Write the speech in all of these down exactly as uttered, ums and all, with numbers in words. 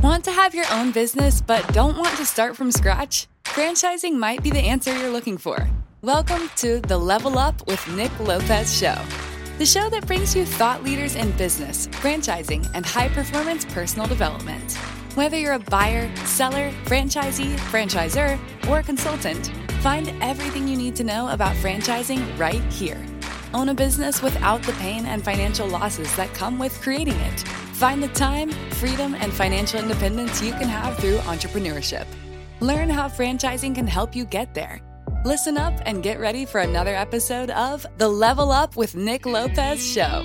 Want to have your own business but don't want to start from scratch? Franchising might be the answer you're looking for. Welcome to the Level Up with Nick Lopez show, the show that brings you thought leaders in business, franchising, and high-performance personal development. Whether you're a buyer, seller, franchisee, franchisor, or consultant, find everything you need to know about franchising right here. Own a business without the pain and financial losses that come with creating it. Find the time, freedom, and financial independence you can have through entrepreneurship. Learn how franchising can help you get there. Listen up and get ready for another episode of the Level Up with Nick Lopez show.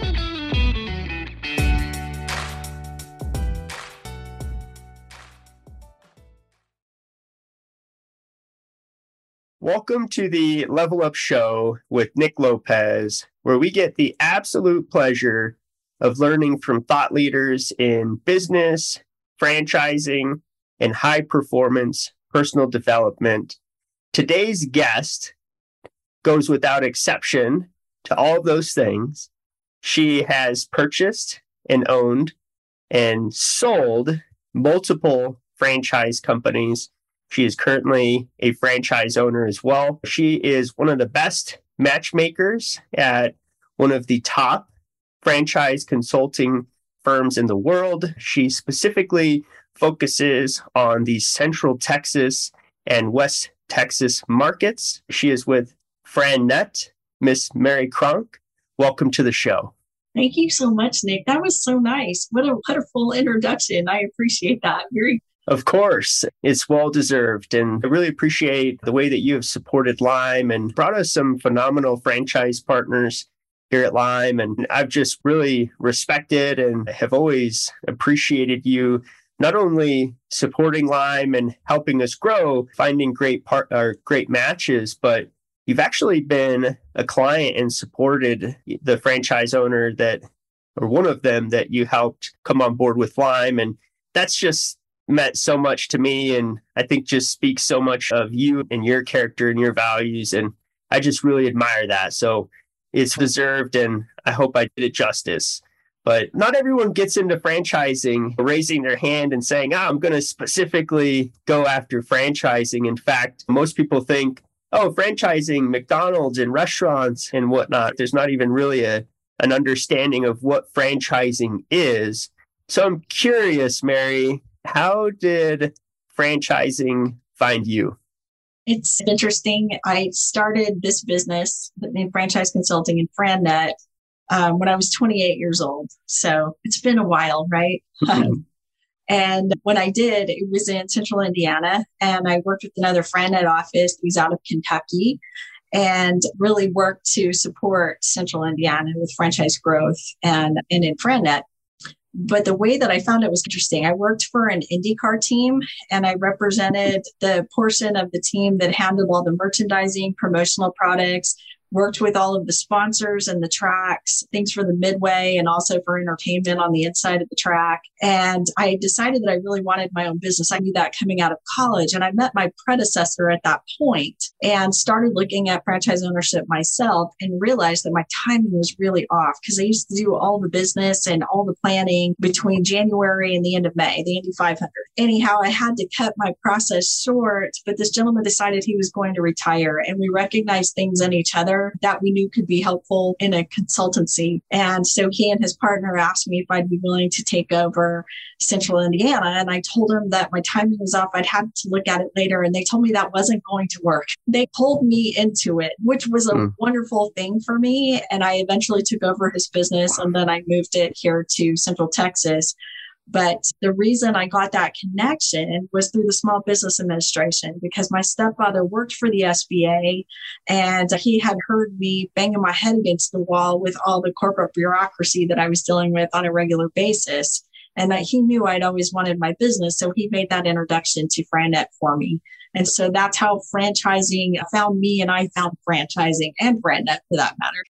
Welcome to the Level Up Show with Nick Lopez, where we get the absolute pleasure of learning from thought leaders in business, franchising, and high-performance personal development. Today's guest goes without exception to all of those things. She has purchased and owned and sold multiple franchise companies. She is currently a franchise owner as well. She is one of the best matchmakers at one of the top franchise consulting firms in the world. She specifically focuses on the Central Texas and West Texas markets. She is with FranNet, Miss Mary Cronk. Welcome to the show. Thank you so much, Nick. That was so nice. What a wonderful introduction. I appreciate that. Very Of course, it's well-deserved, and I really appreciate the way that you have supported Lime and brought us some phenomenal franchise partners here at Lime, and I've just really respected and have always appreciated you not only supporting Lime and helping us grow, finding great part or great matches, but you've actually been a client and supported the franchise owner that, or one of them that you helped come on board with Lime, and that's just meant so much to me, and I think just speaks so much of you and your character and your values, and I just really admire that. So it's deserved, and I hope I did it justice. But not everyone gets into franchising, raising their hand and saying, oh, I'm going to specifically go after franchising. In fact, most people think, oh, franchising, McDonald's and restaurants and whatnot. There's not even really a an understanding of what franchising is. So I'm curious, Mary, how did franchising find you? It's interesting. I started this business in franchise consulting in FranNet um, when I was twenty-eight years old. So it's been a while, right? um, and when I did, it was in Central Indiana, and I worked with another FranNet office who's out of Kentucky, and really worked to support Central Indiana with franchise growth and, and in FranNet. But the way that I found it was interesting. I worked for an IndyCar team, and I represented the portion of the team that handled all the merchandising, promotional products, worked with all of the sponsors and the tracks, things for the midway and also for entertainment on the inside of the track. And I decided that I really wanted my own business. I knew that coming out of college. And I met my predecessor at that point and started looking at franchise ownership myself and realized that my timing was really off because I used to do all the business and all the planning between January and the end of May, the Indy five hundred. Anyhow, I had to cut my process short, but this gentleman decided he was going to retire, and we recognized things in each other that we knew could be helpful in a consultancy. And so he and his partner asked me if I'd be willing to take over Central Indiana. And I told him that my timing was off. I'd have to look at it later. And they told me that wasn't going to work. They pulled me into it, which was a mm. wonderful thing for me. And I eventually took over his business, and then I moved it here to Central Texas. But the reason I got that connection was through the Small Business Administration, because my stepfather worked for the S B A, and he had heard me banging my head against the wall with all the corporate bureaucracy that I was dealing with on a regular basis. And that he knew I'd always wanted my business. So he made that introduction to FranNet for me. And so that's how franchising found me, and I found franchising and FranNet for that matter.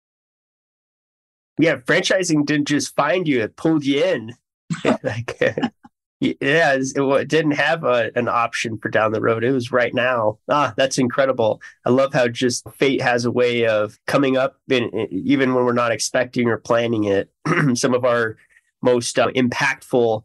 Yeah, franchising didn't just find you, it pulled you in. like, yeah, it didn't have a, an option for down the road. It was right now. Ah, that's incredible. I love how just fate has a way of coming up, in, even when we're not expecting or planning it. Some of our most uh, impactful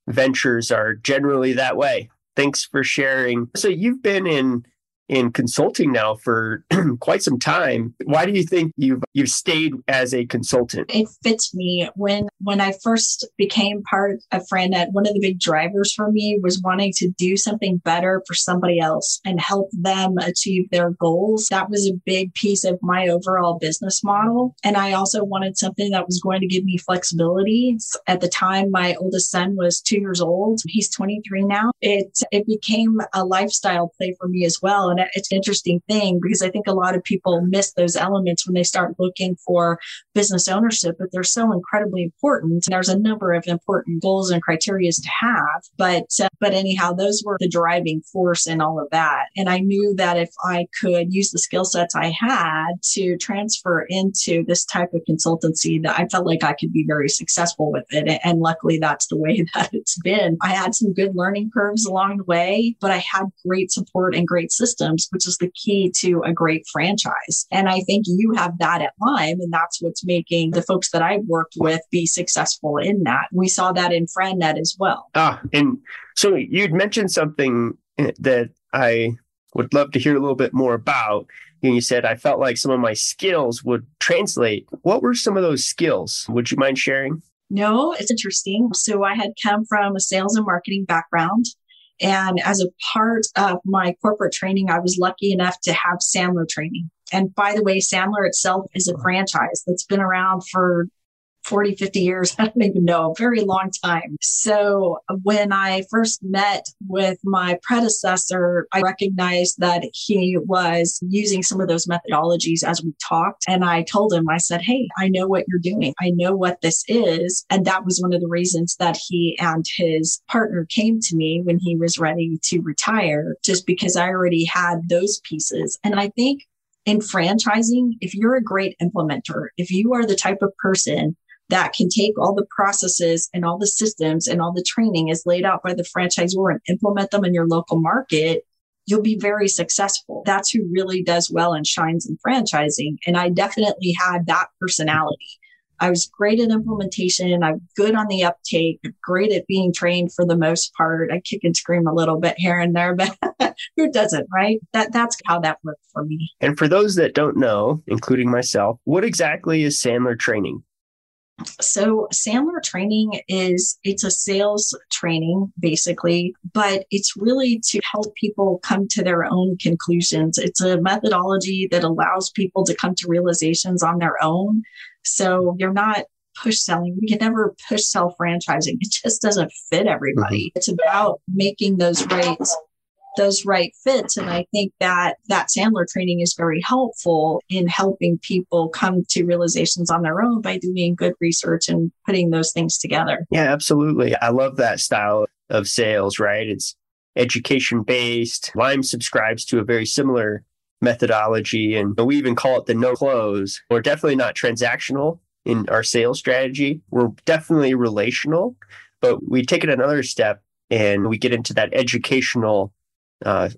ventures are generally that way. Thanks for sharing. So you've been in in consulting now for quite some time. Why do you think you've you've stayed as a consultant? It fits me. When when I first became part of FranNet, one of the big drivers for me was wanting to do something better for somebody else and help them achieve their goals. That was a big piece of my overall business model. And I also wanted something that was going to give me flexibility. At the time, my oldest son was two years old. He's twenty-three now. It it became a lifestyle play for me as well. And it's an interesting thing because I think a lot of people miss those elements when they start looking for business ownership, but they're so incredibly important. There's a number of important goals and criteria to have, but uh, but anyhow, those were the driving force in all of that. And I knew that if I could use the skill sets I had to transfer into this type of consultancy, that I felt like I could be very successful with it. And luckily, that's the way that it's been. I had some good learning curves along the way, but I had great support and great systems, which is the key to a great franchise. And I think you have that at Lime, and that's what's making the folks that I've worked with be successful in that. We saw that in FranNet as well. Ah, and so you'd mentioned something that I would love to hear a little bit more about. And you said, I felt like some of my skills would translate. What were some of those skills? Would you mind sharing? No, it's interesting. So I had come from a sales and marketing background. And as a part of my corporate training, I was lucky enough to have Sandler training. And by the way, Sandler itself is a franchise that's been around for forty, fifty years. I don't even know, a very long time. So when I first met with my predecessor, I recognized that he was using some of those methodologies as we talked. And I told him, I said, hey, I know what you're doing. I know what this is. And that was one of the reasons that he and his partner came to me when he was ready to retire, just because I already had those pieces. And I think in franchising, if you're a great implementer, if you are the type of person that can take all the processes and all the systems and all the training is laid out by the franchisor and implement them in your local market, you'll be very successful. That's who really does well and shines in franchising. And I definitely had that personality. I was great at implementation. I'm good on the uptake, great at being trained for the most part. I kick and scream a little bit here and there, but who doesn't, right? That That's how that worked for me. And for those that don't know, including myself, what exactly is Sandler training? So Sandler training is, it's a sales training basically, but it's really to help people come to their own conclusions. It's a methodology that allows people to come to realizations on their own. So you're not push selling. We can never push sell franchising. It just doesn't fit everybody. Mm-hmm. It's about making those rates those right fits. And I think that that Sandler training is very helpful in helping people come to realizations on their own by doing good research and putting those things together. Yeah, absolutely. I love that style of sales, right? It's education based. Lime subscribes to a very similar methodology, and we even call it the no close. We're definitely not transactional in our sales strategy. We're definitely relational, but we take it another step and we get into that educational uh,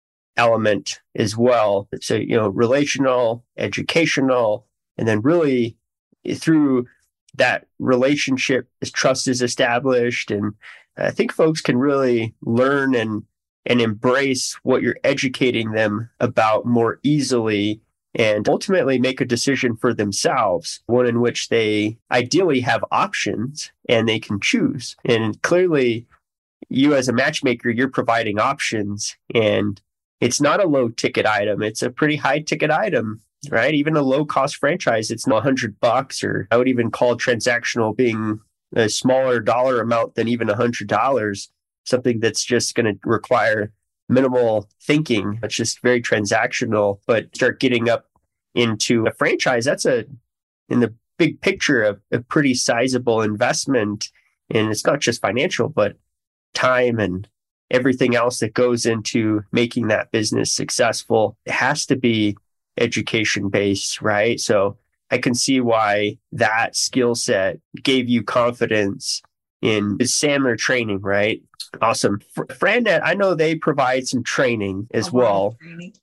element as well. So, you know, relational, educational, and then really through that relationship, as trust is established. And I think folks can really learn and and embrace what you're educating them about more easily and ultimately make a decision for themselves, one in which they ideally have options and they can choose. And clearly, you as a matchmaker, you're providing options, and it's not a low ticket item. It's a pretty high ticket item, right? Even a low cost franchise, it's not a hundred bucks, or I would even call transactional being a smaller dollar amount than even a hundred dollars, something that's just going to require minimal thinking. It's just very transactional, but start getting up into a franchise. That's a, in the big picture, a, a pretty sizable investment. And it's not just financial, but time and everything else that goes into making that business successful. It has to be education based, right? So I can see why that skill set gave you confidence in Sandler training, right? Awesome. FranNet, I know they provide some training as well. Training.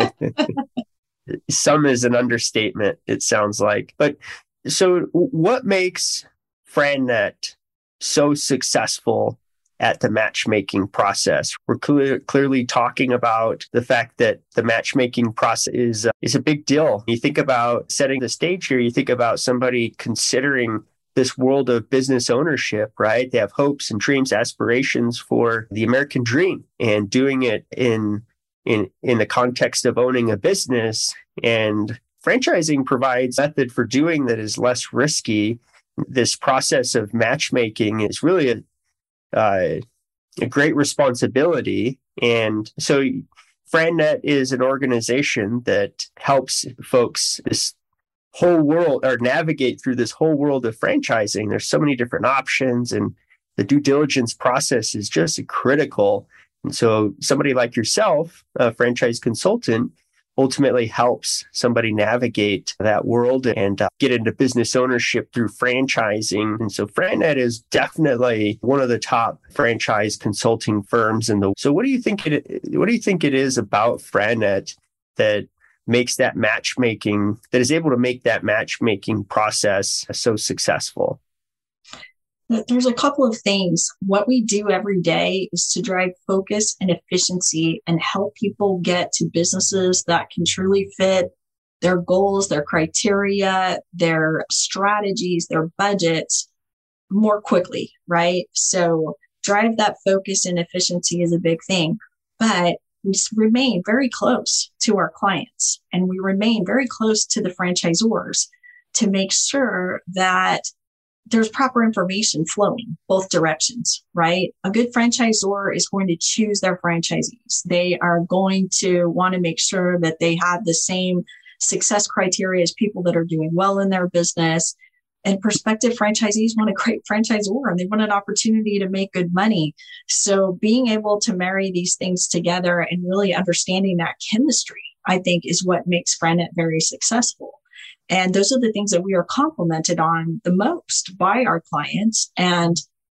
Some is an understatement, it sounds like. But so what makes FranNet so successful at the matchmaking process. We're clear, clearly talking about the fact that the matchmaking process is, uh, is a big deal. You think about setting the stage here, you think about somebody considering this world of business ownership, right? They have hopes and dreams, aspirations for the American dream, and doing it in in in the context of owning a business. And franchising provides a method for doing that is less risky. This process of matchmaking is really a uh, a great responsibility. And so FranNet is an organization that helps folks this whole world or navigate through this whole world of franchising. There's so many different options, and the due diligence process is just critical. And so somebody like yourself, a franchise consultant, ultimately helps somebody navigate that world and uh, get into business ownership through franchising. And so FranNet is definitely one of the top franchise consulting firms in the. So what do you think it what do you think it is about FranNet that makes that matchmaking, that is able to make that matchmaking process so successful? There's a couple of things. What we do every day is to drive focus and efficiency and help people get to businesses that can truly fit their goals, their criteria, their strategies, their budgets more quickly, right? So drive that focus and efficiency is a big thing, but we remain very close to our clients, and we remain very close to the franchisors to make sure that there's proper information flowing both directions, right? A good franchisor is going to choose their franchisees. They are going to want to make sure that they have the same success criteria as people that are doing well in their business. And prospective franchisees want a great franchisor, and they want an opportunity to make good money. So being able to marry these things together and really understanding that chemistry, I think, is what makes FranNet very successful. And those are the things that we are complimented on the most by our clients and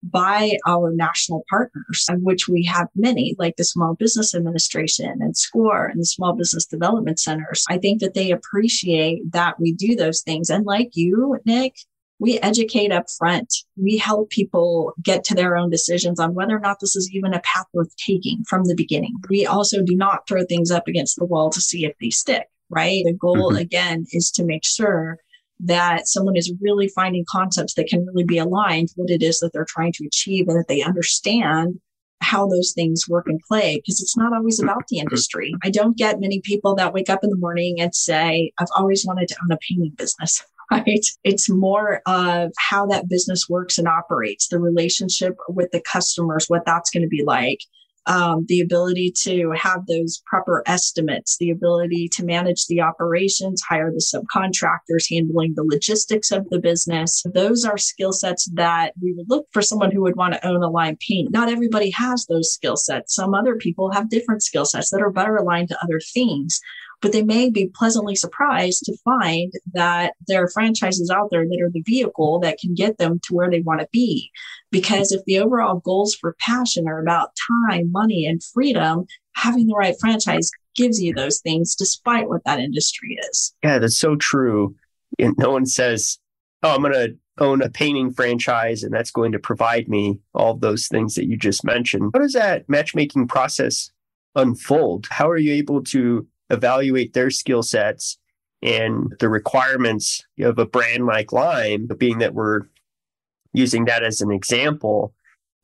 by our national partners, of which we have many, like the Small Business Administration and SCORE and the Small Business Development Centers. I think that they appreciate that we do those things. And like you, Nick, we educate up front. We help people get to their own decisions on whether or not this is even a path worth taking from the beginning. We also do not throw things up against the wall to see if they stick. Right? The goal, mm-hmm. again, is to make sure that someone is really finding concepts that can really be aligned with what it is that they're trying to achieve, and that they understand how those things work and play, because it's not always about the industry. I don't get many people that wake up in the morning and say, I've always wanted to own a painting business. Right? It's more of how that business works and operates, the relationship with the customers, what that's going to be like. Um, the ability to have those proper estimates, the ability to manage the operations, hire the subcontractors, handling the logistics of the business. Those are skill sets that we would look for someone who would want to own a line paint. Not everybody has those skill sets. Some other people have different skill sets that are better aligned to other things. But they may be pleasantly surprised to find that there are franchises out there that are the vehicle that can get them to where they want to be. Because if the overall goals for passion are about time, money, and freedom, having the right franchise gives you those things despite what that industry is. Yeah, that's so true. And no one says, oh, I'm going to own a painting franchise and that's going to provide me all of those things that you just mentioned. How does that matchmaking process unfold? How are you able to evaluate their skill sets and the requirements of a brand like Lime, being that we're using that as an example?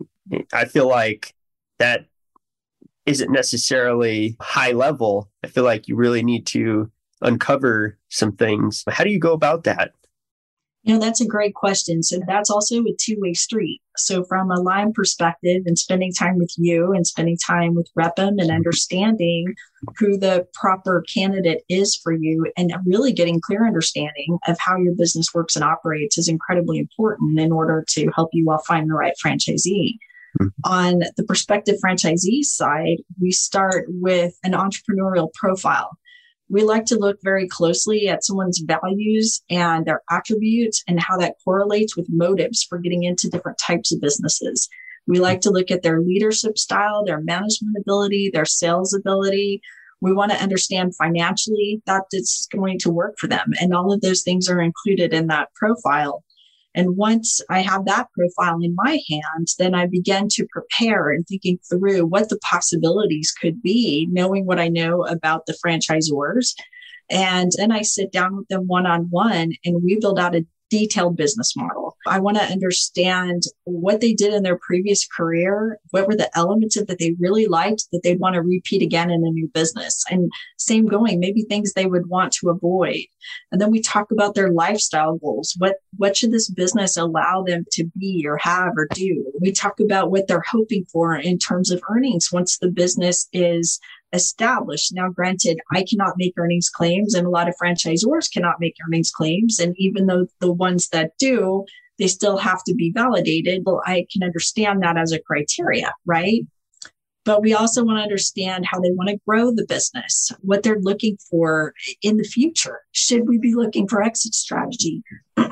I feel like that isn't necessarily high level. I feel like you really need to uncover some things. How do you go about that? You know, that's a great question. So that's also a two-way street. So from a Lime perspective, and spending time with you and spending time with Repum and understanding who the proper candidate is for you and really getting clear understanding of how your business works and operates is incredibly important in order to help you all find the right franchisee. Mm-hmm. On the prospective franchisee side, we start with an entrepreneurial profile. We like to look very closely at someone's values and their attributes and how that correlates with motives for getting into different types of businesses. We like to look at their leadership style, their management ability, their sales ability. We want to understand financially that it's going to work for them. And all of those things are included in that profile. And once I have that profile in my hand, then I begin to prepare and thinking through what the possibilities could be, knowing what I know about the franchisors. And then I sit down with them one-on-one and we build out a detailed business model. I want to understand what they did in their previous career. What were the elements of that they really liked that they'd want to repeat again in a new business? And same going, maybe things they would want to avoid. And then we talk about their lifestyle goals. What, what should this business allow them to be or have or do? We talk about what they're hoping for in terms of earnings once the business is established. Now, granted, I cannot make earnings claims and a lot of franchisors cannot make earnings claims. And even though the ones that do, they still have to be validated. Well, I can understand that as a criteria, right? But we also want to understand how they want to grow the business, what they're looking for in the future. Should we be looking for exit strategy?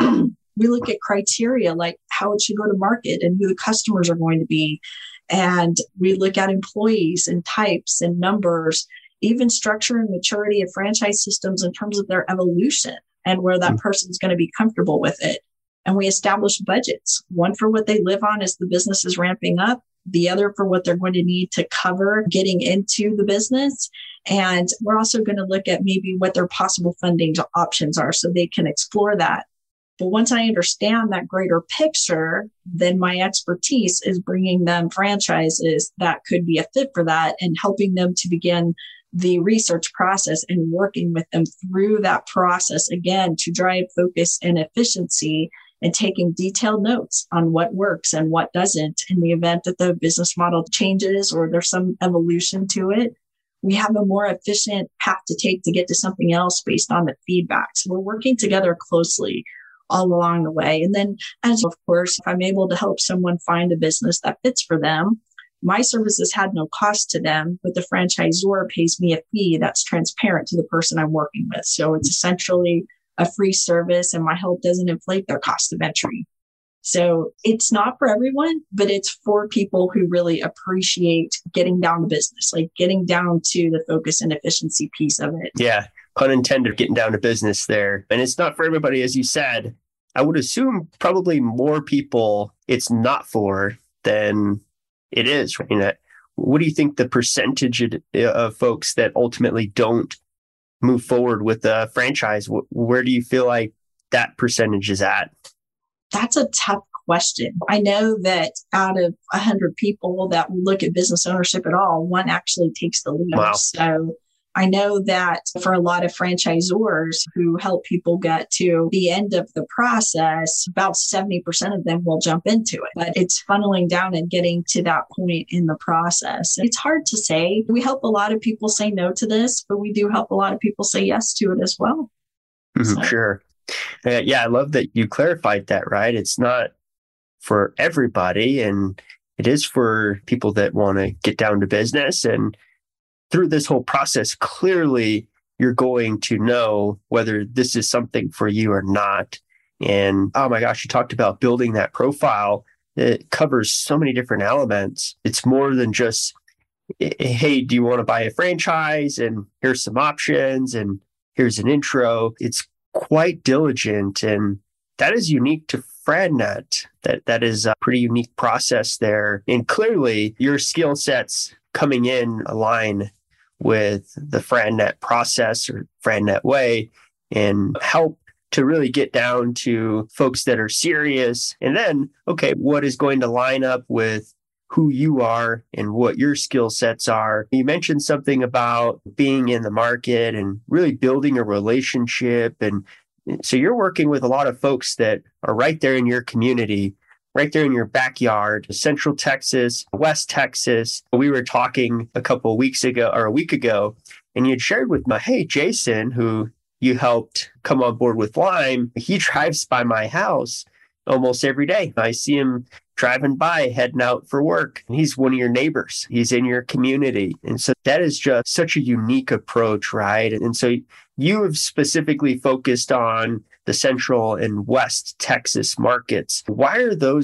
We look at criteria like how it should go to market and who the customers are going to be. And we look at employees and types and numbers, even structure and maturity of franchise systems in terms of their evolution and where that person's going to be comfortable with it. And we establish budgets, one for what they live on as the business is ramping up, the other for what they're going to need to cover getting into the business. And we're also going to look at maybe what their possible funding options are so they can explore that. But once I understand that greater picture, then my expertise is bringing them franchises that could be a fit for that and helping them to begin the research process and working with them through that process again to drive focus and efficiency and taking detailed notes on what works and what doesn't in the event that the business model changes or there's some evolution to it. We have a more efficient path to take to get to something else based on the feedback. So we're working together closely all along the way. And then, as of course, if I'm able to help someone find a business that fits for them, my services had no cost to them, but the franchisor pays me a fee that's transparent to the person I'm working with. So it's essentially a free service and my help doesn't inflate their cost of entry. So it's not for everyone, but it's for people who really appreciate getting down to business, like getting down to the focus and efficiency piece of it. Yeah. Pun intended, getting down to business there. And it's not for everybody, as you said. I would assume probably more people it's not for than it is. You know, what do you think the percentage of folks that ultimately don't move forward with a franchise? Where do you feel like that percentage is at? That's a tough question. I know that out of one hundred people that look at business ownership at all, one actually takes the lead. Wow. So I know that for a lot of franchisors who help people get to the end of the process, about seventy percent of them will jump into it. But it's funneling down and getting to that point in the process. It's hard to say. We help a lot of people say no to this, but we do help a lot of people say yes to it as well. Mm-hmm, so. Sure. Uh, yeah, I love that you clarified that, right? It's not for everybody, and it is for people that want to get down to business. And through this whole process, clearly you're going to know whether this is something for you or not. And oh my gosh, you talked about building that profile. It covers so many different elements. It's more than just, hey, do you want to buy a franchise? And here's some options and here's an intro. It's quite diligent, and that is unique to FranNet. That that is a pretty unique process there. And clearly your skill sets coming in align with the FranNet process or FranNet way and help to really get down to folks that are serious. And then, okay, what is going to line up with who you are and what your skill sets are? You mentioned something about being in the market and really building a relationship. And so you're working with a lot of folks that are right there in your community, right there in your backyard, Central Texas, West Texas. We were talking a couple of weeks ago or a week ago, and you had shared with me, hey, Jason, who you helped come on board with Lime, he drives by my house almost every day. I see him driving by, heading out for work. And he's one of your neighbors. He's in your community. And so that is just such a unique approach, right? And so you have specifically focused on the Central and West Texas markets. Why are those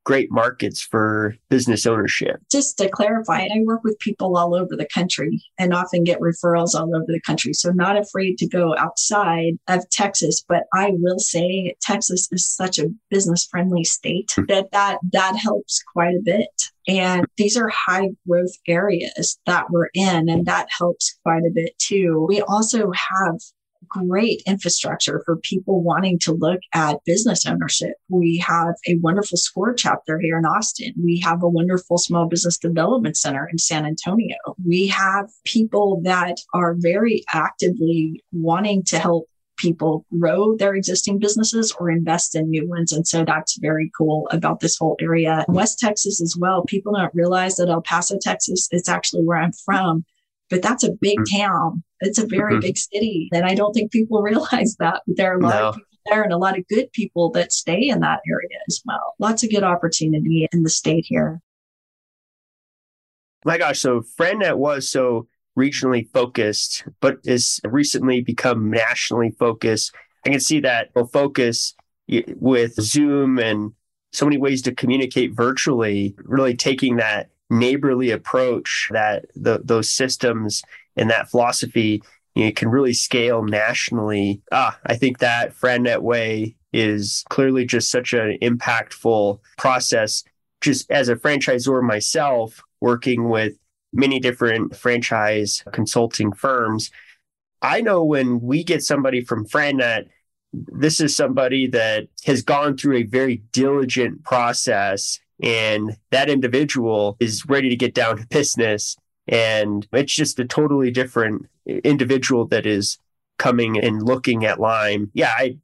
great markets for business ownership. Just to clarify, I work with people all over the country and often get referrals all over the country. So not afraid to go outside of Texas, but I will say Texas is such a business friendly state that that, that helps quite a bit. And these are high growth areas that we're in, and that helps quite a bit too. We also have great infrastructure for people wanting to look at business ownership. We have a wonderful SCORE chapter here in Austin. We have a wonderful small business development center in San Antonio. We have people that are very actively wanting to help people grow their existing businesses or invest in new ones. And so that's very cool about this whole area. West Texas as well. People don't realize that El Paso, Texas, is actually where I'm from, but that's a big mm-hmm. town. It's a very mm-hmm. big city. And I don't think people realize that. But there are a lot no. of people there and a lot of good people that stay in that area as well. Lots of good opportunity in the state here. My gosh. So FranNet was so regionally focused, but has recently become nationally focused. I can see that focus with Zoom and so many ways to communicate virtually, really taking that neighborly approach, that the, those systems and that philosophy, you know, can really scale nationally. Ah, I think that FranNet Way is clearly just such an impactful process. Just as a franchisor myself, working with many different franchise consulting firms, I know when we get somebody from FranNet, this is somebody that has gone through a very diligent process, and that individual is ready to get down to business. And it's just a totally different individual that is coming and looking at Lime. Yeah, I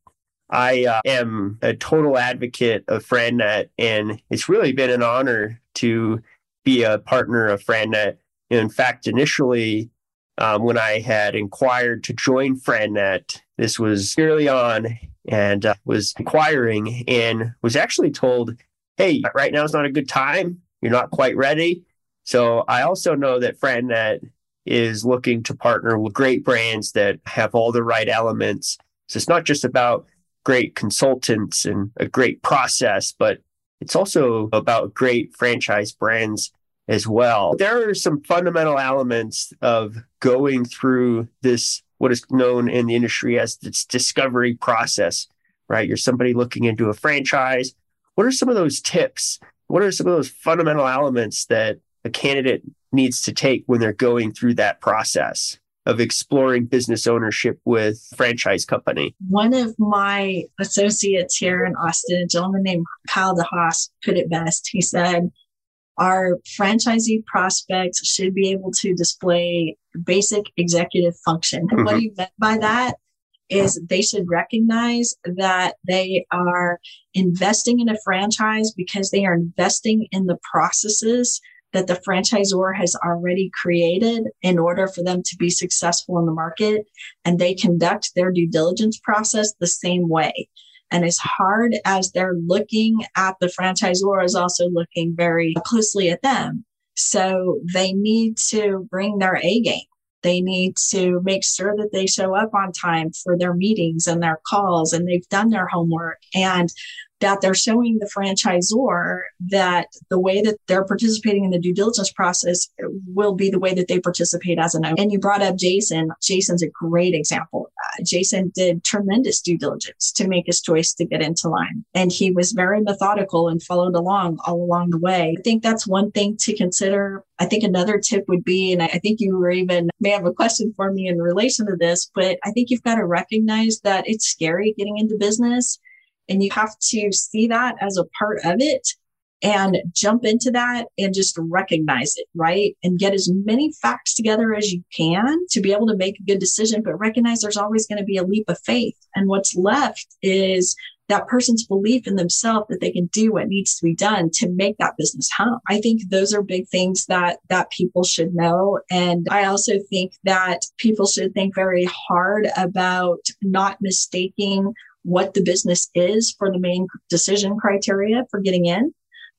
I uh, am a total advocate of FranNet, and it's really been an honor to be a partner of FranNet. In fact, initially, um, when I had inquired to join FranNet, this was early on, and uh, was inquiring and was actually told, hey, right now is not a good time. You're not quite ready. So I also know that FranNet is looking to partner with great brands that have all the right elements. So it's not just about great consultants and a great process, but it's also about great franchise brands as well. There are some fundamental elements of going through this, what is known in the industry as this discovery process, right? You're somebody looking into a franchise. What are some of those tips? What are some of those fundamental elements that a candidate needs to take when they're going through that process of exploring business ownership with a franchise company? One of my associates here in Austin, a gentleman named Kyle DeHaas, put it best. He said, our franchisee prospects should be able to display basic executive function. And mm-hmm. what he meant by that is they should recognize that they are investing in a franchise because they are investing in the processes that the franchisor has already created in order for them to be successful in the market. And they conduct their due diligence process the same way. And as hard as they're looking at the franchisor is also looking very closely at them. So they need to bring their A game. They need to make sure that they show up on time for their meetings and their calls, and they've done their homework, and that they're showing the franchisor that the way that they're participating in the due diligence process will be the way that they participate as an owner. And you brought up Jason. Jason's a great example of that. Jason did tremendous due diligence to make his choice to get into Lime. And he was very methodical and followed along all along the way. I think that's one thing to consider. I think another tip would be, and I think you were even may have a question for me in relation to this, but I think you've got to recognize that it's scary getting into business. And you have to see that as a part of it and jump into that and just recognize it, right? And get as many facts together as you can to be able to make a good decision, but recognize there's always going to be a leap of faith. And what's left is that person's belief in themselves that they can do what needs to be done to make that business hum. I think those are big things that that people should know. And I also think that people should think very hard about not mistaking what the business is for the main decision criteria for getting in.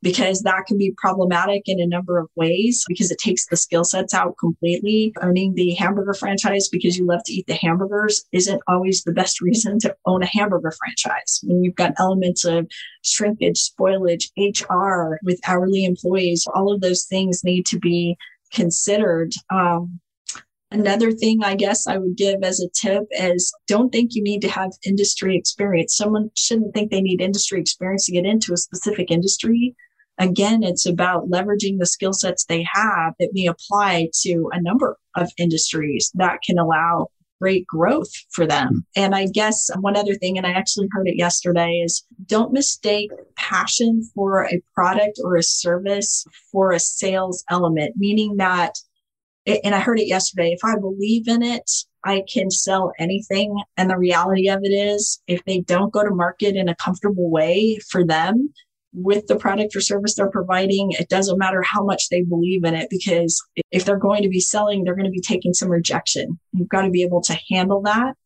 because that can be problematic in a number of ways because it takes the skill sets out completely. Owning the hamburger franchise because you love to eat the hamburgers isn't always the best reason to own a hamburger franchise. When you've got elements of shrinkage, spoilage, H R with hourly employees, all of those things need to be considered. Um, Another thing I guess I would give as a tip is don't think you need to have industry experience. Someone shouldn't think they need industry experience to get into a specific industry. Again, it's about leveraging the skill sets they have that may apply to a number of industries that can allow great growth for them. And I guess one other thing, and I actually heard it yesterday, is don't mistake passion for a product or a service for a sales element, meaning that, and I heard it yesterday, if I believe in it, I can sell anything. And the reality of it is, if they don't go to market in a comfortable way for them with the product or service they're providing, it doesn't matter how much they believe in it, because if they're going to be selling, they're going to be taking some rejection. You've got to be able to handle that.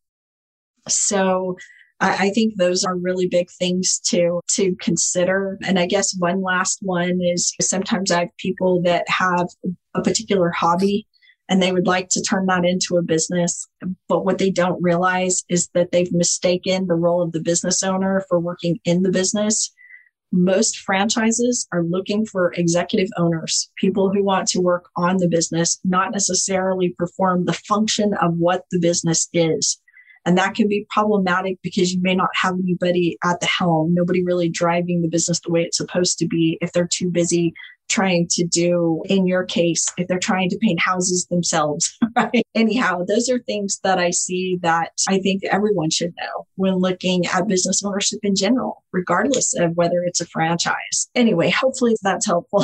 So I, I think those are really big things to, to consider. And I guess one last one is sometimes I have people that have a particular hobby and they would like to turn that into a business. But what they don't realize is that they've mistaken the role of the business owner for working in the business. Most franchises are looking for executive owners, people who want to work on the business, not necessarily perform the function of what the business is. And that can be problematic because you may not have anybody at the helm, nobody really driving the business the way it's supposed to be if they're too busy trying to do, in your case, if they're trying to paint houses themselves, right? Anyhow, those are things that I see that I think everyone should know when looking at business ownership in general, regardless of whether it's a franchise. Anyway, hopefully that's helpful.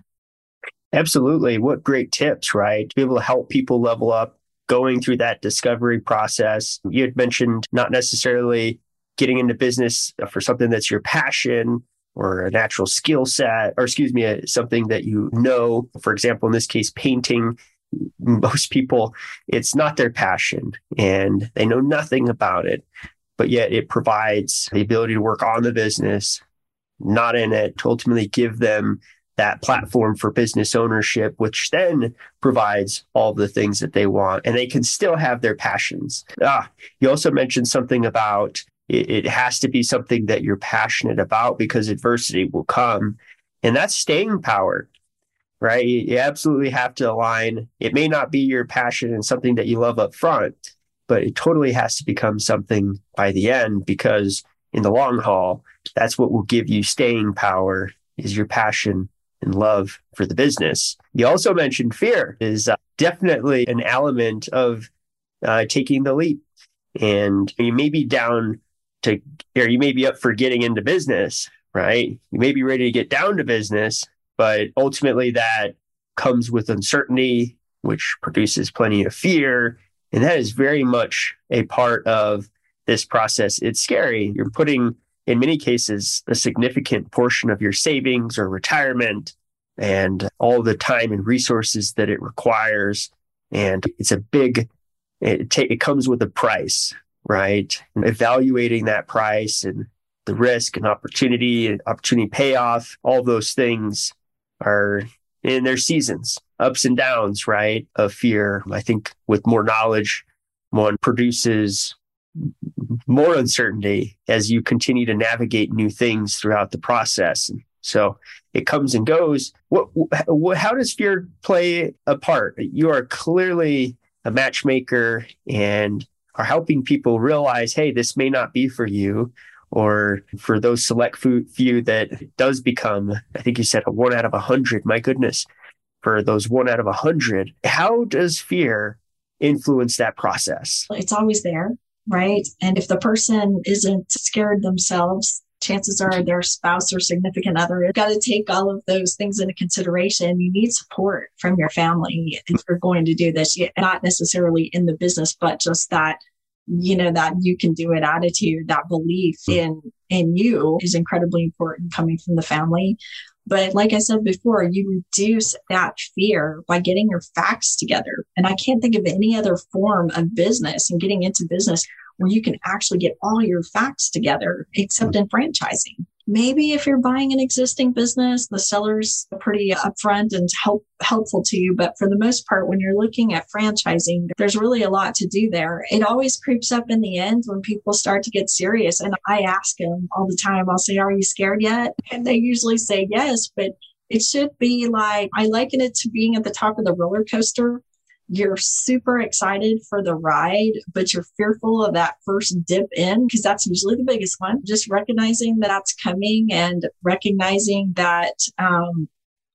Absolutely. What great tips, right? To be able to help people level up, going through that discovery process. You had mentioned not necessarily getting into business for something that's your passion or a natural skill set, or excuse me, something that you know. For example, in this case, painting. Most people, it's not their passion and they know nothing about it, but yet it provides the ability to work on the business, not in it, to ultimately give them that platform for business ownership, which then provides all the things that they want, and they can still have their passions. Ah, you also mentioned something about it, it has to be something that you're passionate about because adversity will come, and that's staying power, right? You, you absolutely have to align. It may not be your passion and something that you love up front, but it totally has to become something by the end, because in the long haul, that's what will give you staying power, is your passion and love for the business. You also mentioned fear is uh, definitely an element of uh, taking the leap. And you may be down to, or you may be up for getting into business, right? You may be ready to get down to business, but ultimately that comes with uncertainty, which produces plenty of fear. And that is very much a part of this process. It's scary. You're putting, in many cases, a significant portion of your savings or retirement and all the time and resources that it requires. And it's a big, it, ta- it comes with a price, right? And evaluating that price and the risk and opportunity and opportunity payoff, all those things are in their seasons, ups and downs, right, of fear. I think with more knowledge, one produces more uncertainty as you continue to navigate new things throughout the process. And so it comes and goes. What, what, how does fear play a part? You are clearly a matchmaker and are helping people realize, hey, this may not be for you, or for those select few that does become, I think you said a one out of a hundred. My goodness, for those one out of a hundred, how does fear influence that process? It's always there. Right. And if the person isn't scared themselves, chances are their spouse or significant other has got to take all of those things into consideration. You need support from your family if you're going to do this, not necessarily in the business, but just that, you know, that you can do it attitude, that belief in, in you is incredibly important coming from the family. But like I said before, you reduce that fear by getting your facts together. And I can't think of any other form of business and getting into business where you can actually get all your facts together, except in franchising. Maybe if you're buying an existing business, the seller's pretty upfront and help, helpful to you. But for the most part, when you're looking at franchising, there's really a lot to do there. It always creeps up in the end when people start to get serious. And I ask them all the time, I'll say, are you scared yet? And they usually say yes, but it should be like, I liken it to being at the top of the roller coaster. You're super excited for the ride, but you're fearful of that first dip in because that's usually the biggest one. Just recognizing that that's coming and recognizing that, um,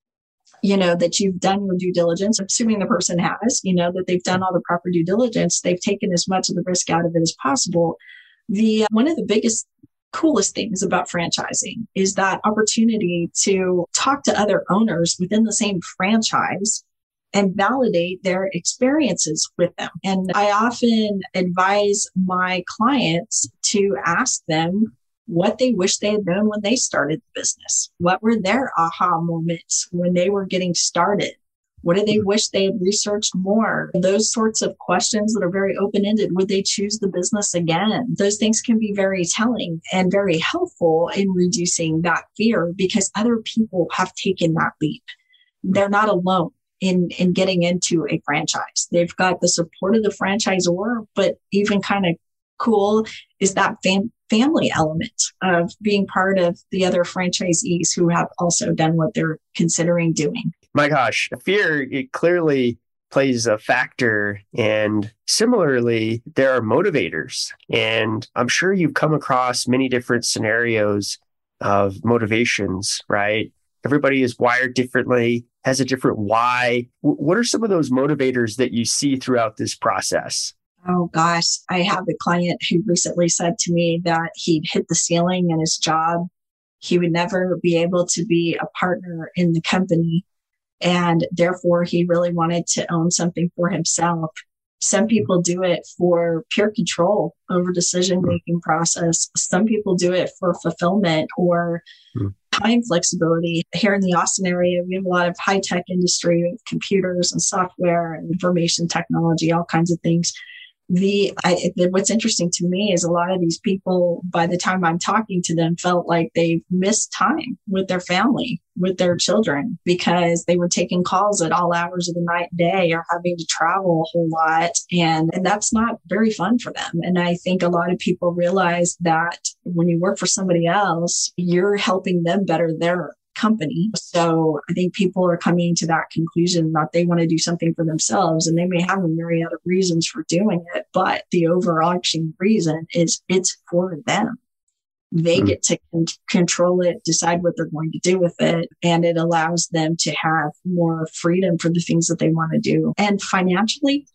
you know, that you've done your due diligence, assuming the person has, you know, that they've done all the proper due diligence. They've taken as much of the risk out of it as possible. The one of the biggest coolest things about franchising is that opportunity to talk to other owners within the same franchise and validate their experiences with them. And I often advise my clients to ask them what they wish they had known when they started the business. What were their aha moments when they were getting started? What do they wish they had researched more? Those sorts of questions that are very open-ended. Would they choose the business again? Those things can be very telling and very helpful in reducing that fear because other people have taken that leap. They're not alone in, in getting into a franchise. They've got the support of the franchisor, but even kind of cool is that fam- family element of being part of the other franchisees who have also done what they're considering doing. My gosh, fear, it clearly plays a factor. And similarly, there are motivators. And I'm sure you've come across many different scenarios of motivations, right? Everybody is wired differently, has a different why. W- what are some of those motivators that you see throughout this process? Oh gosh, I have a client who recently said to me that he'd hit the ceiling in his job. He would never be able to be a partner in the company. And therefore, he really wanted to own something for himself. Some people do it for pure control over decision-making process. Some people do it for fulfillment or mm. time flexibility. Here in the Austin area, we have a lot of high-tech industry with computers and software and information technology, all kinds of things. The, I, the what's interesting to me is a lot of these people, by the time I'm talking to them, felt like they missed time with their family, with their children, because they were taking calls at all hours of the night and day or having to travel a whole lot. And, and that's not very fun for them. And I think a lot of people realize that when you work for somebody else, you're helping them better their company. So I think people are coming to that conclusion that they want to do something for themselves, and they may have a myriad of reasons for doing it, but the overarching reason is it's for them. They mm-hmm. get to con- control it, decide what they're going to do with it, and it allows them to have more freedom for the things that they want to do. And financially,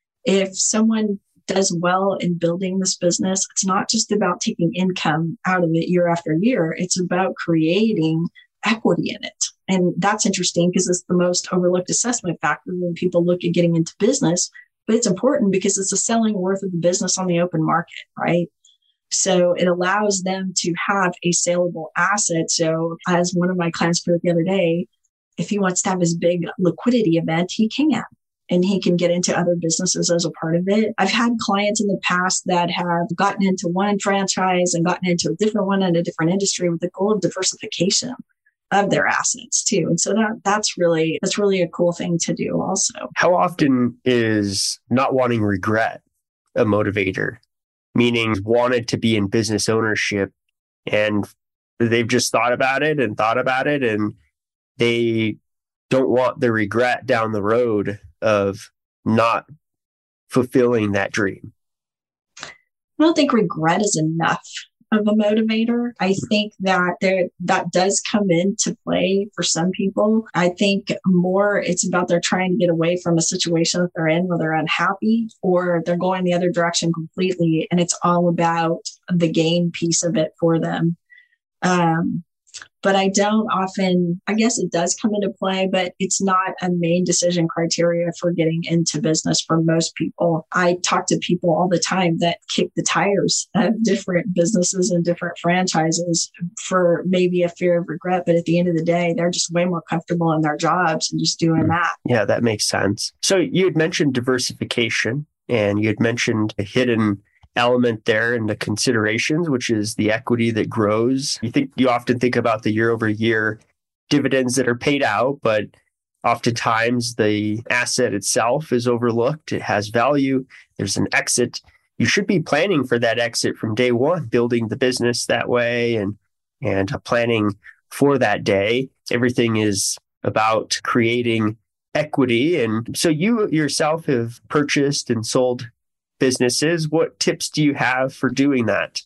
if someone does well in building this business, it's not just about taking income out of it year after year. It's about creating equity in it. And that's interesting because it's the most overlooked assessment factor when people look at getting into business. But it's important because it's a selling worth of the business on the open market, right? So it allows them to have a saleable asset. So as one of my clients put it the other day, if he wants to have his big liquidity event, he can. And he can get into other businesses as a part of it. I've had clients in the past that have gotten into one franchise and gotten into a different one in a different industry with the goal of diversification of their assets too. And so that that's really, that's really a cool thing to do also. How often is not wanting regret a motivator? Meaning wanted to be in business ownership and they've just thought about it and thought about it and they don't want the regret down the road of not fulfilling that dream? I don't think regret is enough of a motivator. I think that there that does come into play for some people. I think more it's about they're trying to get away from a situation that they're in where they're unhappy or they're going the other direction completely. And it's all about the gain piece of it for them. Um, But I don't often, I guess it does come into play, but it's not a main decision criteria for getting into business for most people. I talk to people all the time that kick the tires of different businesses and different franchises for maybe a fear of regret. But at the end of the day, they're just way more comfortable in their jobs and just doing that. Yeah, that makes sense. So you had mentioned diversification and you had mentioned hidden element there in the considerations, which is the equity that grows. You think you often think about the year over year dividends that are paid out, but oftentimes the asset itself is overlooked. It has value. There's an exit. You should be planning for that exit from day one, building the business that way and, and planning for that day. Everything is about creating equity. And so you yourself have purchased and sold businesses. What tips do you have for doing that?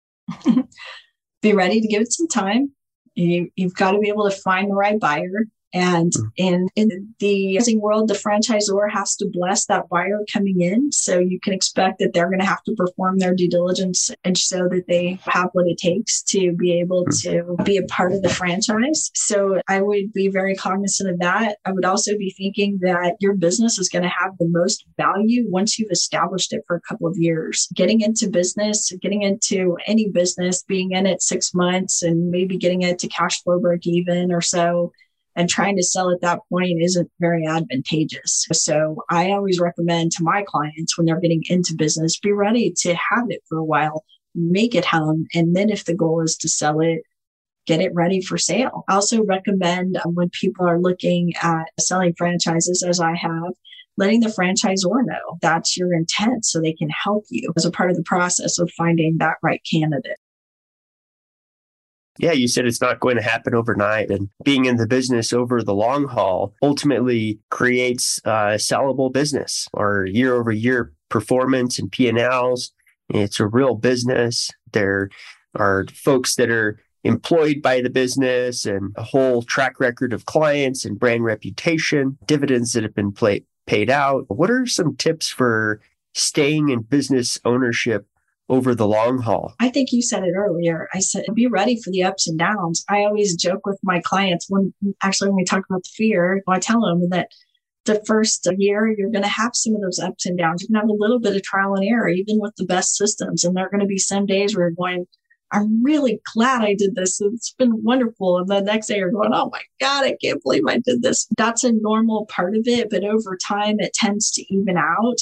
Be ready to give it some time. You, you've got to be able to find the right buyer. And in, in the housing world, the franchisor has to bless that buyer coming in. So you can expect that they're going to have to perform their due diligence and show that they have what it takes to be able to be a part of the franchise. So I would be very cognizant of that. I would also be thinking that your business is going to have the most value once you've established it for a couple of years. Getting into business, getting into any business, being in it six months and maybe getting it to cash flow break even or so, and trying to sell at that point isn't very advantageous. So I always recommend to my clients when they're getting into business, be ready to have it for a while, make it hum. And then if the goal is to sell it, get it ready for sale. I also recommend um, when people are looking at selling franchises, as I have, letting the franchisor know that's your intent so they can help you as a part of the process of finding that right candidate. Yeah, you said it's not going to happen overnight. And being in the business over the long haul ultimately creates a sellable business or year over year performance and P and L's. It's a real business. There are folks that are employed by the business and a whole track record of clients and brand reputation, dividends that have been play- paid out. What are some tips for staying in business ownership over the long haul? I think you said it earlier. I said, be ready for the ups and downs. I always joke with my clients when actually when we talk about the fear, I tell them that the first year, you're going to have some of those ups and downs. You're going to have a little bit of trial and error, even with the best systems. And there are going to be some days where you're going, I'm really glad I did this. It's been wonderful. And the next day you're going, oh my God, I can't believe I did this. That's a normal part of it. But over time, it tends to even out.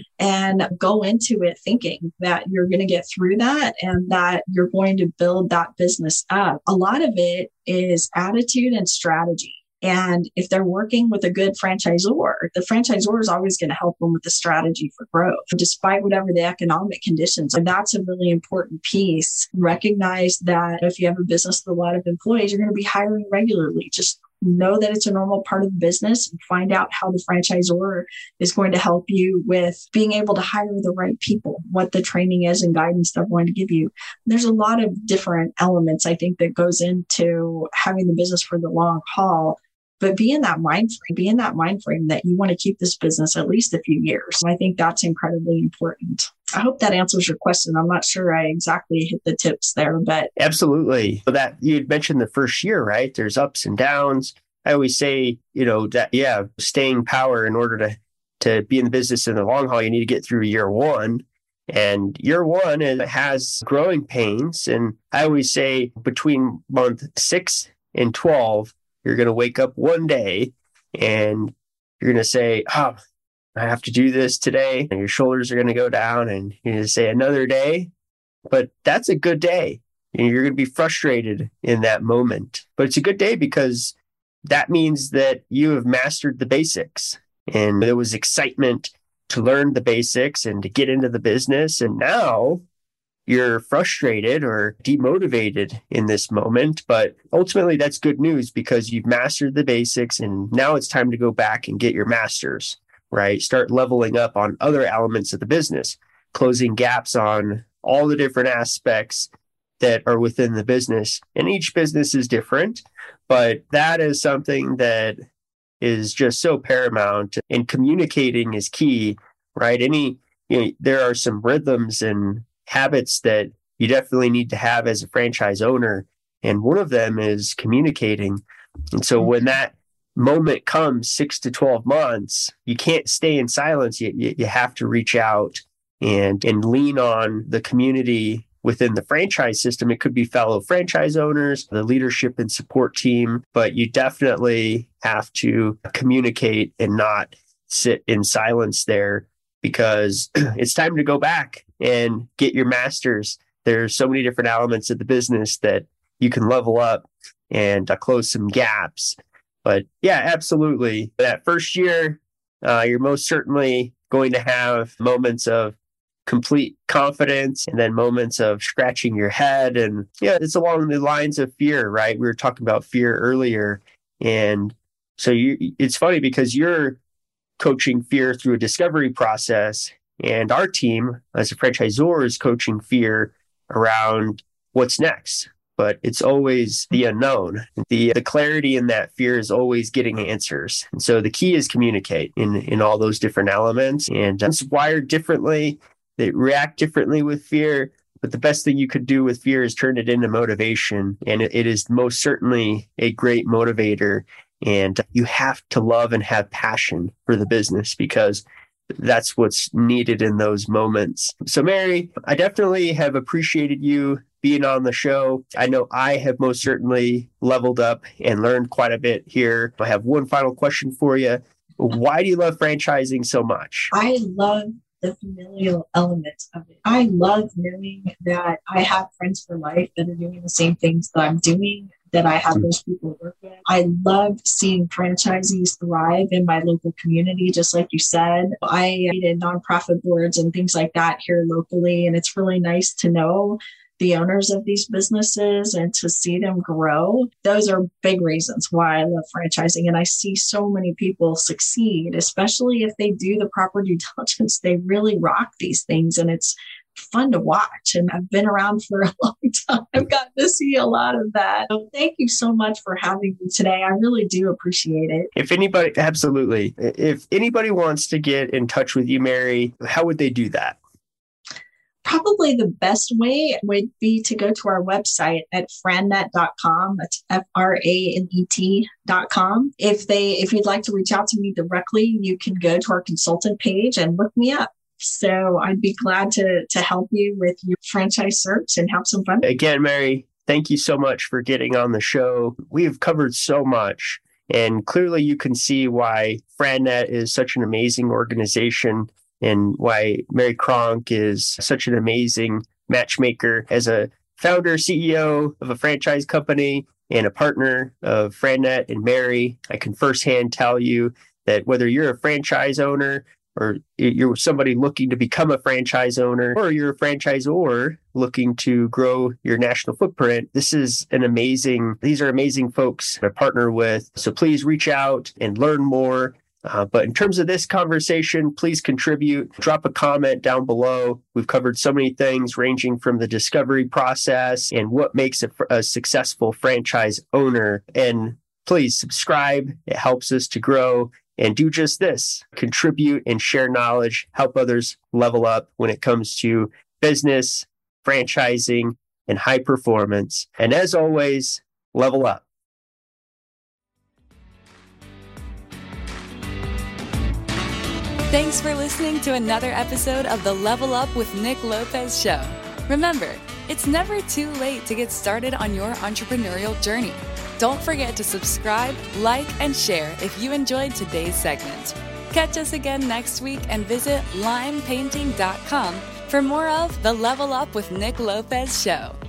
And go into it thinking that you're going to get through that and that you're going to build that business up. A lot of it is attitude and strategy. And if they're working with a good franchisor, the franchisor is always going to help them with the strategy for growth, despite whatever the economic conditions. And that's a really important piece. Recognize that if you have a business with a lot of employees, you're going to be hiring regularly. Just know that it's a normal part of the business and find out how the franchisor is going to help you with being able to hire the right people, what the training is and guidance they're going to give you. There's a lot of different elements, I think, that goes into having the business for the long haul. But be in that mind frame, be in that mind frame that you want to keep this business at least a few years. I think that's incredibly important. I hope that answers your question. I'm not sure I exactly hit the tips there, but absolutely. So that you had mentioned the first year, right? There's ups and downs. I always say, you know, that yeah, staying power in order to to be in the business in the long haul, you need to get through year one. And year one it has growing pains. And I always say between month six and twelve, you're going to wake up one day and you're going to say, oh, I have to do this today. And your shoulders are going to go down and you're going to say another day. But that's a good day. And you're going to be frustrated in that moment. But it's a good day because that means that you have mastered the basics. And there was excitement to learn the basics and to get into the business. And now you're frustrated or demotivated in this moment, but ultimately that's good news because you've mastered the basics and now it's time to go back and get your masters, right? Start leveling up on other elements of the business, closing gaps on all the different aspects that are within the business. And each business is different, but that is something that is just so paramount, and communicating is key, right? Any, you know, there are some rhythms and habits that you definitely need to have as a franchise owner. And one of them is communicating. And so when that moment comes, six to twelve months, you can't stay in silence. You, you, you have to reach out and, and lean on the community within the franchise system. It could be fellow franchise owners, the leadership and support team, but you definitely have to communicate and not sit in silence there. because it's time to go back and get your master's. There's so many different elements of the business that you can level up and uh, close some gaps. But yeah, absolutely. That first year, uh, you're most certainly going to have moments of complete confidence and then moments of scratching your head. And yeah, it's along the lines of fear, right? We were talking about fear earlier. And so you, it's funny because you're coaching fear through a discovery process, and our team as a franchisor is coaching fear around what's next. But it's always the unknown. The, the clarity in that fear is always getting answers. And so the key is communicate in, in all those different elements. And it's wired differently. They react differently with fear. But the best thing you could do with fear is turn it into motivation. And it, it is most certainly a great motivator. And you have to love and have passion for the business because that's what's needed in those moments. So Mary, I definitely have appreciated you being on the show. I know I have most certainly leveled up and learned quite a bit here. I have one final question for you. Why do you love franchising so much? I love the familial element of it. I love knowing that I have friends for life that are doing the same things that I'm doing, that I have those people work with. I love seeing franchisees thrive in my local community, just like you said. I created nonprofit boards and things like that here locally, and it's really nice to know the owners of these businesses and to see them grow. Those are big reasons why I love franchising. And I see so many people succeed, especially if they do the proper due diligence. They really rock these things, and it's fun to watch. And I've been around for a long time. I've gotten to see a lot of that. So thank you so much for having me today. I really do appreciate it. If anybody, absolutely. If anybody wants to get in touch with you, Mary, how would they do that? Probably the best way would be to go to our website at frannet dot com. That's F R A N E T dot com. If they, if you'd like to reach out to me directly, you can go to our consultant page and look me up. So I'd be glad to, to help you with your franchise search and have some fun. Again, Mary, thank you so much for getting on the show. We have covered so much, and clearly you can see why Frannet is such an amazing organization and why Mary Cronk is such an amazing matchmaker. As a founder, C E O of a franchise company and a partner of Frannet and Mary, I can firsthand tell you that whether you're a franchise owner or you're somebody looking to become a franchise owner, or you're a franchisor looking to grow your national footprint, this is an amazing, these are amazing folks to partner with. So please reach out and learn more. Uh, but in terms of this conversation, please contribute, drop a comment down below. We've covered so many things ranging from the discovery process and what makes a, a successful franchise owner. And please subscribe. It helps us to grow. And do just this, contribute and share knowledge, help others level up when it comes to business, franchising, and high performance. And as always, level up. Thanks for listening to another episode of the Level Up with Nick Lopez show. Remember, it's never too late to get started on your entrepreneurial journey. Don't forget to subscribe, like, and share if you enjoyed today's segment. Catch us again next week and visit lime painting dot com for more of the Level Up with Nick Lopez show.